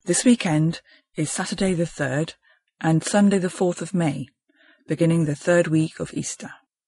This weekend is Saturday the 3rd and Sunday the 4th of May, beginning the third week of Easter.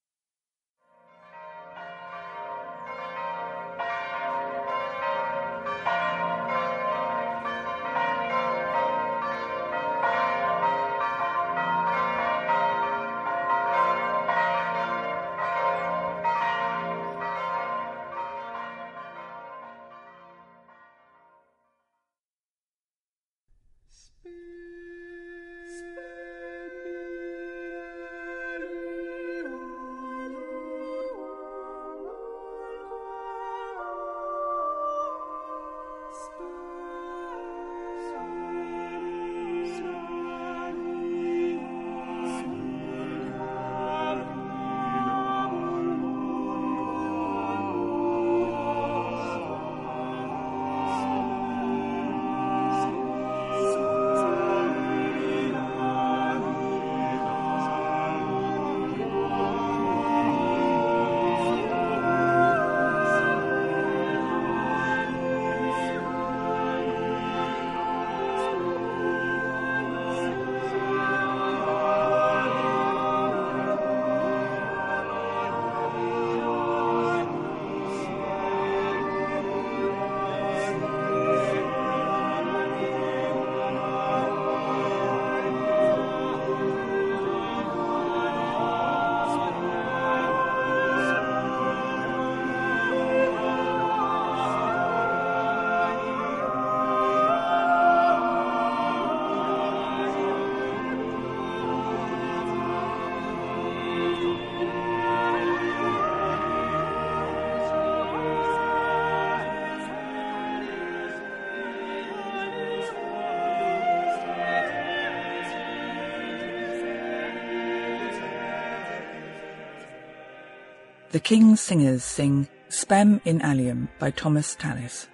The King's Singers sing Spem in Alium by Thomas Tallis.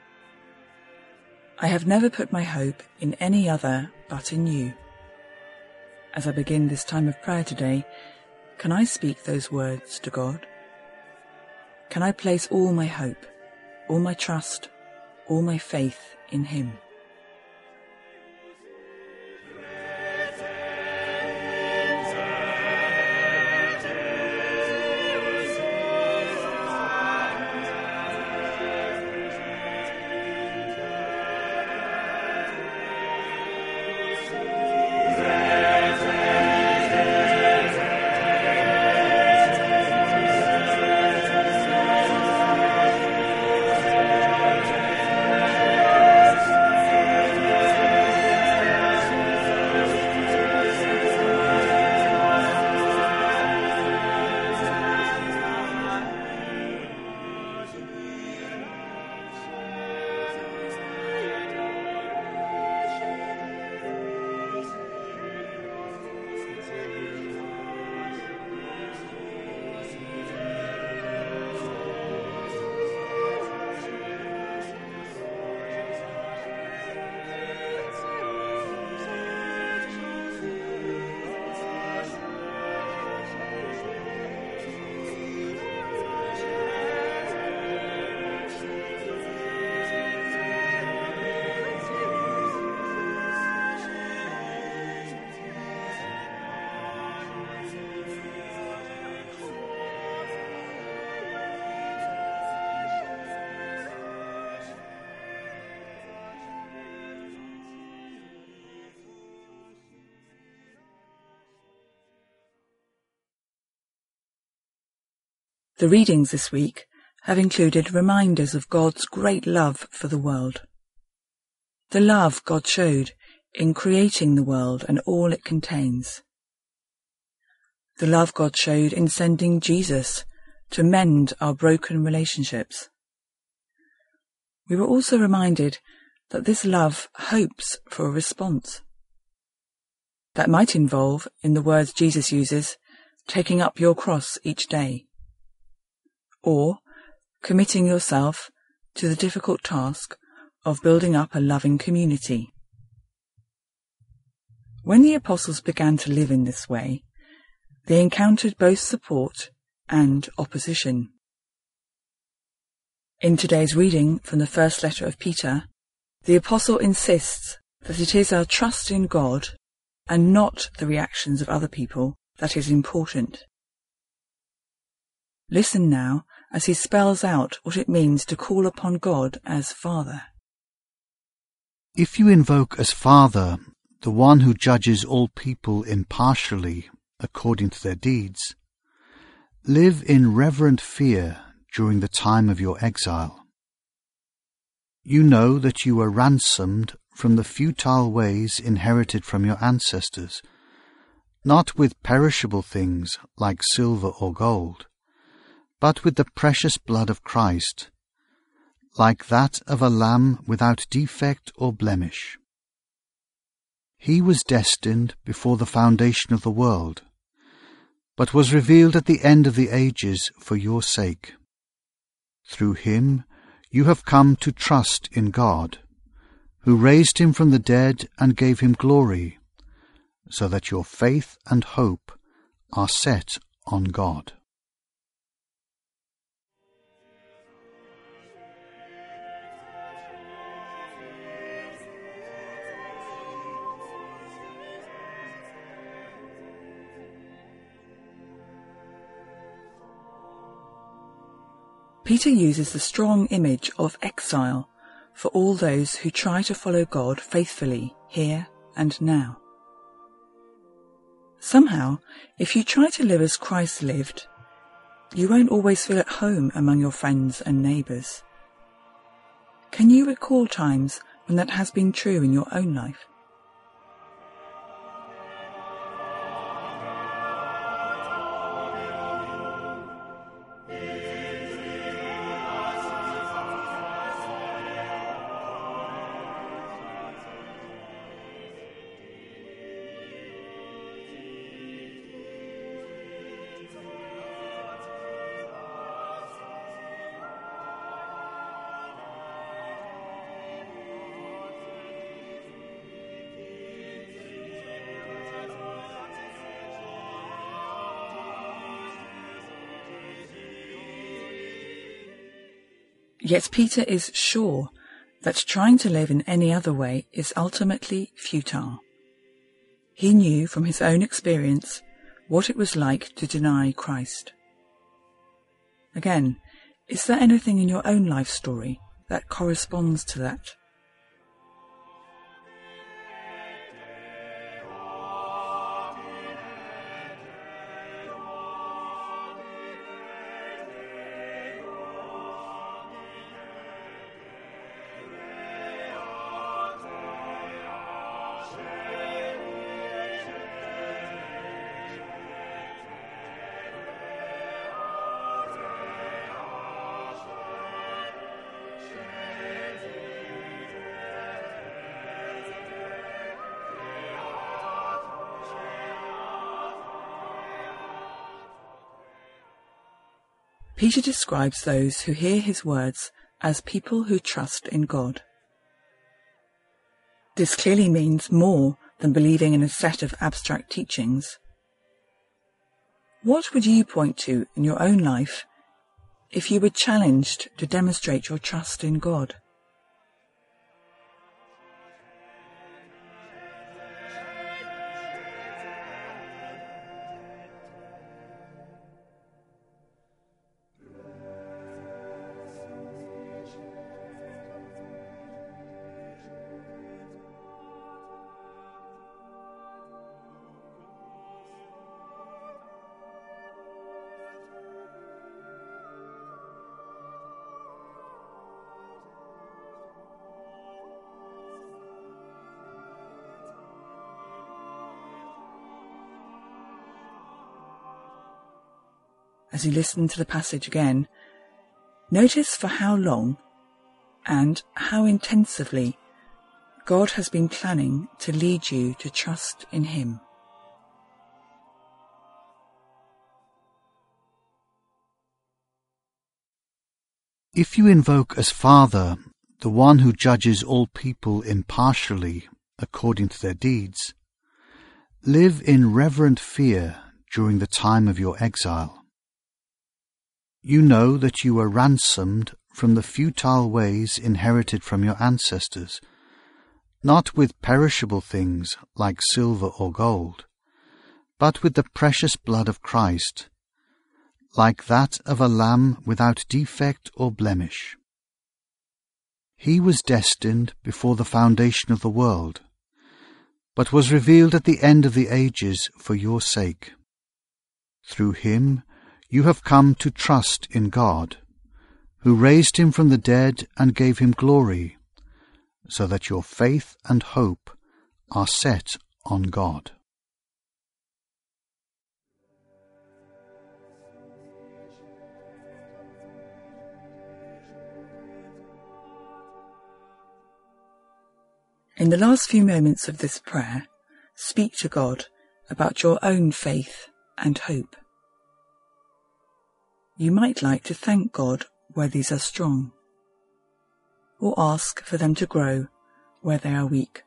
I have never put my hope in any other but in you. As I begin this time of prayer today, can I speak those words to God? Can I place all my hope, all my trust, all my faith in Him? The readings this week have included reminders of God's great love for the world. The love God showed in creating the world and all it contains. The love God showed in sending Jesus to mend our broken relationships. We were also reminded that this love hopes for a response. That might involve, in the words Jesus uses, taking up your cross each day, or committing yourself to the difficult task of building up a loving community. When the apostles began to live in this way, they encountered both support and opposition. In today's reading from the first letter of Peter, The Apostle insists that it is our trust in God and not the reactions of other people that is important. Listen now as he spells out what it means to call upon God as Father. If you invoke as Father the one who judges all people impartially according to their deeds, live in reverent fear during the time of your exile. You know that you were ransomed from the futile ways inherited from your ancestors, not with perishable things like silver or gold, but with the precious blood of Christ, like that of a lamb without defect or blemish. He was destined before the foundation of the world, but was revealed at the end of the ages for your sake. Through him you have come to trust in God, who raised him from the dead and gave him glory, so that your faith and hope are set on God. Peter uses the strong image of exile for all those who try to follow God faithfully here and now. Somehow, if you try to live as Christ lived, you won't always feel at home among your friends and neighbours. Can you recall times when that has been true in your own life? Yet Peter is sure that trying to live in any other way is ultimately futile. He knew from his own experience what it was like to deny Christ. Again, is there anything in your own life story that corresponds to that? Peter describes those who hear his words as people who trust in God. This clearly means more than believing in a set of abstract teachings. What would you point to in your own life if you were challenged to demonstrate your trust in God? As you listen to the passage again, notice for how long and how intensively God has been planning to lead you to trust in him. If you invoke as Father the one who judges all people impartially according to their deeds, live in reverent fear during the time of your exile. You know that you were ransomed from the futile ways inherited from your ancestors, not with perishable things like silver or gold, but with the precious blood of Christ, like that of a lamb without defect or blemish. He was destined before the foundation of the world, but was revealed at the end of the ages for your sake. Through him you have come to trust in God, who raised him from the dead and gave him glory, so that your faith and hope are set on God. In the last few moments of this prayer, speak to God about your own faith and hope. You might like to thank God where these are strong, or ask for them to grow where they are weak.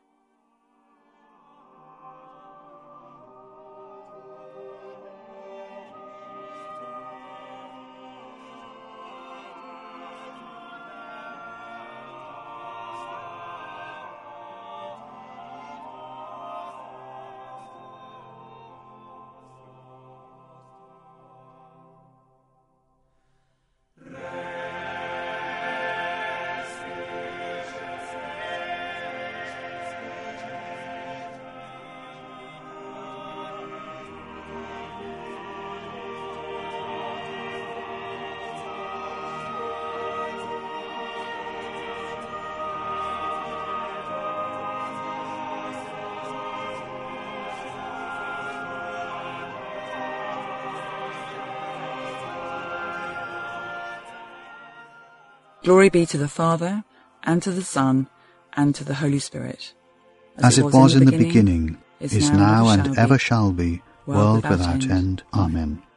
Glory be to the Father, and to the Son, and to the Holy Spirit. As it was in the beginning, is now, and ever shall be, world without end. Amen.